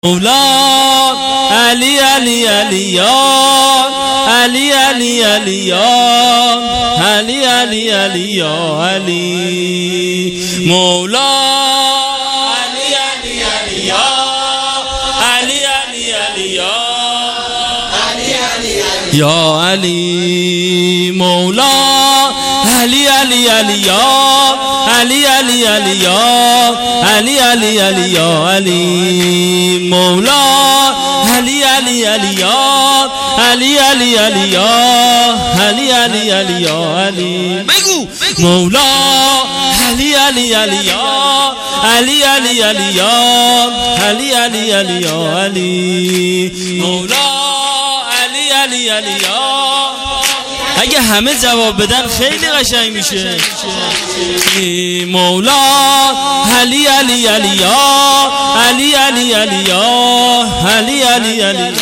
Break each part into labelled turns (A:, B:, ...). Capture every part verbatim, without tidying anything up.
A: مولا علی علی علی یا علی علی علی یا علی علی علی یا علی مولا علی علی علی یا علی علی علی یا علی علی علی یا علی مولا علی علی علی یا علی علی علی یا علی علی علی یا علی مولا علی علی علی یا علی علی علی یا علی علی علی یا علی بگو مولا علی علی علی یا علی علی علی یا علی علی علی یا علی مولا علی علی علی یا. اگه همه جواب بدن خیلی قشنگ میشه. مولا علی علی علی یا علی علی علی یا علی علی علی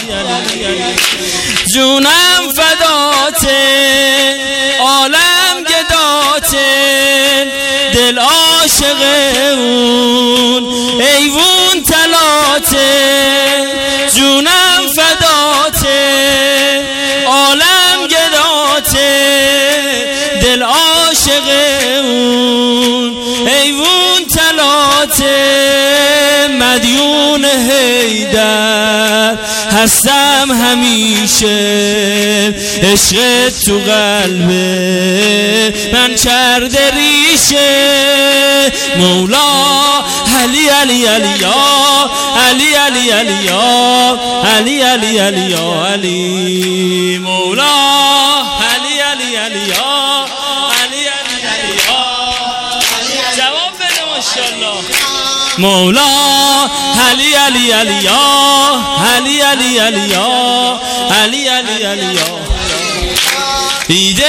A: جونم فداته عالم گداته دل عاشق اون ایوون تلاته جونم فداته عالم گداته دل عاشق اون ایوون تلاته مدیون حیدر هستم همیشه عشق تو قلب من کرده ریشه مولا علی علی علی یا علی علی علی یا علی علی علی یا علی مولا علی علی علی یا علی علی علی یا جواب بده ماشاءالله مولا علی علی علی یا علی علی علی یا علی علی علی یا ایده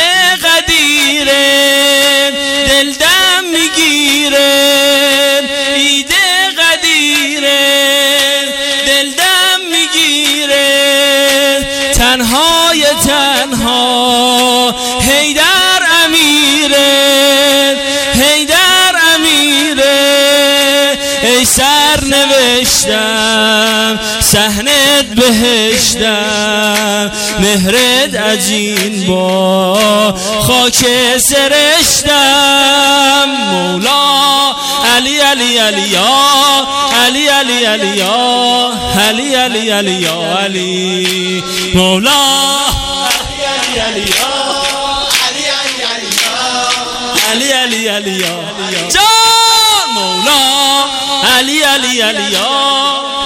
A: قدیره دل دم میگیره ایده قدیره دل دم میگیره تنهای تنها حیدر امیره حیدر امیره ای سر نوشتم صحنت بهشتم مهرت عجین با خاک سرشتم مولا علی علی علی یا علی علی علی یا علی علی علی یا علی مولا علی علی یا علی علی علی یا علی علی علی یا جان مولا علی علی علی یا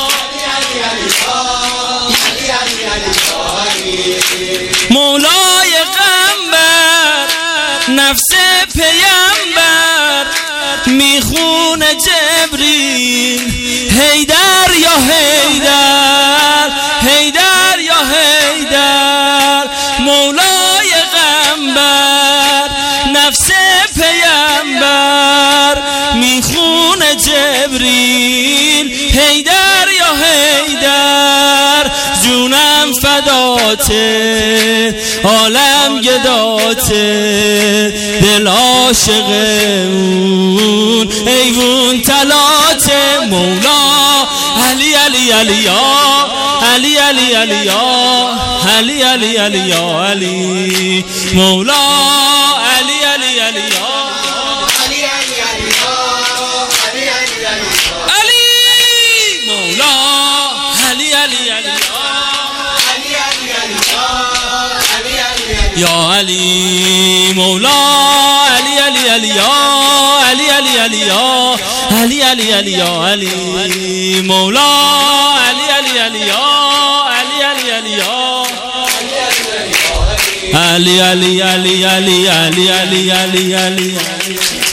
A: مولای قنبر نفس پیامبر میخونه جبریل حیدر یا حیدر حیدر یا حیدر مولای قنبر نفس پیامبر میخونه جبریل حیدر یا حیدر جونم فداته عالم گداته دل عاشق اون ایوون تلاته مولا علی علی علی یا علی علی علی یا علی علی علی یا علی مولا علی علی علی یا علی علی علی یا علی علی علی علی مولا علی علی علی یا علی مولا علی علی علی یا علی علی علی یا علی علی علی یا علی مولا علی علی علی یا علی علی علی یا علی علی علی علی علی علی علی علی